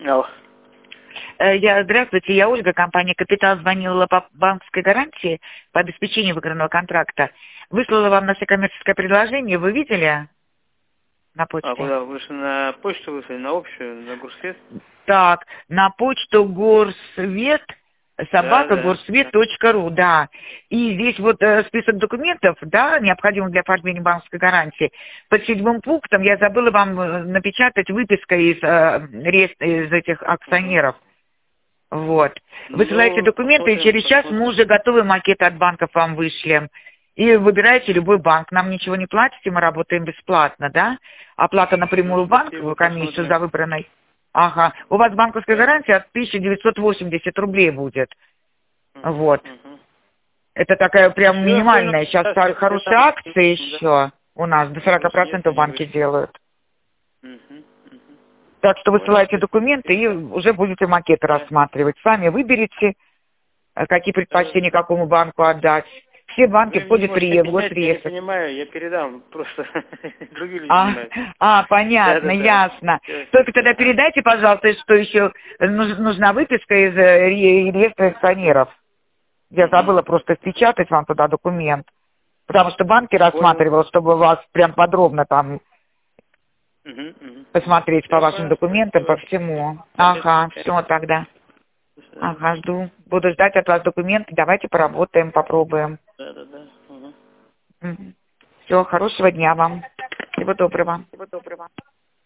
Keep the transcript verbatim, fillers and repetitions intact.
Алло. Э, Я, здравствуйте, я Ольга, компания «Капитал», звонила по банковской гарантии по обеспечению выигранного контракта. Выслала вам наше коммерческое предложение, вы видели на почте? А куда? Вы же на почту выслали, на общую, на Горсвет? Так, на почту горсвет, собака, Да, да, горсвет точка ру, да. И здесь вот э, список документов, да, необходимых для оформления банковской гарантии. Под седьмым пунктом я забыла вам э, напечатать выписка из, э, реестра- из этих акционеров. Вот. Высылаете Ну, документы, и посмотрим, через час посмотрим. мы уже готовый макет от банков вам вышлем. И выбираете любой банк. Нам ничего не платите, мы работаем бесплатно, да? Оплата напрямую Ну, в спасибо, банковую комиссию посмотрим. за выбранной. Ага. У вас банковская Да. гарантия от тысяча девятьсот восемьдесят рублей будет. Угу, Вот. угу. Это такая прям Все, понял. минимальная. Сейчас Сейчас, сейчас, я хорошая там. акция еще у нас. До сорока Конечно, процентов если не банки вышло. делают. Угу, угу. Так что Понял, высылайте спасибо. документы и уже будете макеты Да. рассматривать. Сами выберете, э, какие Да, да, предпочтения, да. какому банку отдать. Все банки Вы мне входят в можете ре- в объяснять, я не госреестр. понимаю, я передам, просто другие люди А, занимаются. а, Да, понятно, да, да. ясно. Всё, всё, Только всё. тогда Ага. передайте, пожалуйста, что еще нуж- нужна выписка из э, ре- реестра акционеров. Я Угу. забыла просто впечатать вам туда документ. Потому что банки Понял. рассматривал, чтобы вас прям подробно там Угу, угу. посмотреть по Все, вашим понял, документам, по спасибо. всему. Конечно, Ага, все конечно. тогда. До свидания. Ага, жду. Буду ждать от вас документы. Давайте поработаем, попробуем. Да, да, да. Угу. Все, хорошего дня вам. Всего доброго. Всего доброго.